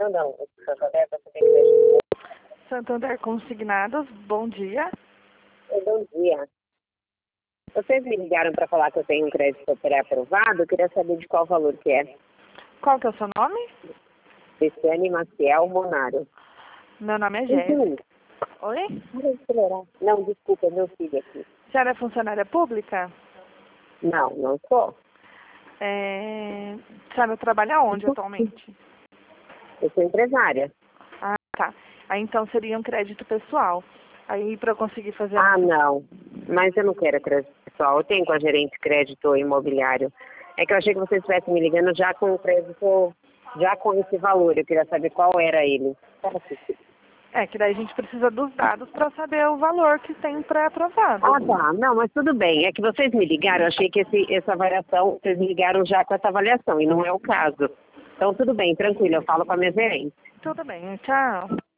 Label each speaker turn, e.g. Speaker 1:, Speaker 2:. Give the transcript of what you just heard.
Speaker 1: Não. Santander, você tem crédito.
Speaker 2: Santander Consignados, bom dia.
Speaker 1: Bom dia. Vocês me ligaram para falar que eu tenho um crédito pré-aprovado. Eu queria saber de qual valor que é.
Speaker 2: Qual que é o seu nome?
Speaker 1: Cristiane Maciel Monaro.
Speaker 2: Meu nome é Jéssica. Oi?
Speaker 1: Não, desculpa, é meu filho aqui.
Speaker 2: A senhora é funcionária pública?
Speaker 1: Não, não sou.
Speaker 2: A senhora trabalha onde atualmente?
Speaker 1: Eu sou empresária.
Speaker 2: Ah, tá. Aí então seria um crédito pessoal. Aí para eu conseguir fazer...
Speaker 1: Ah, não. Mas eu não quero crédito pessoal. Eu tenho com a gerente de crédito imobiliário. É que eu achei que vocês estivessem me ligando já com o crédito, já com esse valor. Eu queria saber qual era ele.
Speaker 2: Que daí a gente precisa dos dados para saber o valor que tem pré-aprovado.
Speaker 1: Ah, tá. Não, mas tudo bem. É que vocês me ligaram, eu achei que essa avaliação, vocês me ligaram já com essa avaliação, e não é o caso. Então, tudo bem, tranquilo, eu falo com a minha gerente.
Speaker 2: Tudo bem, tchau.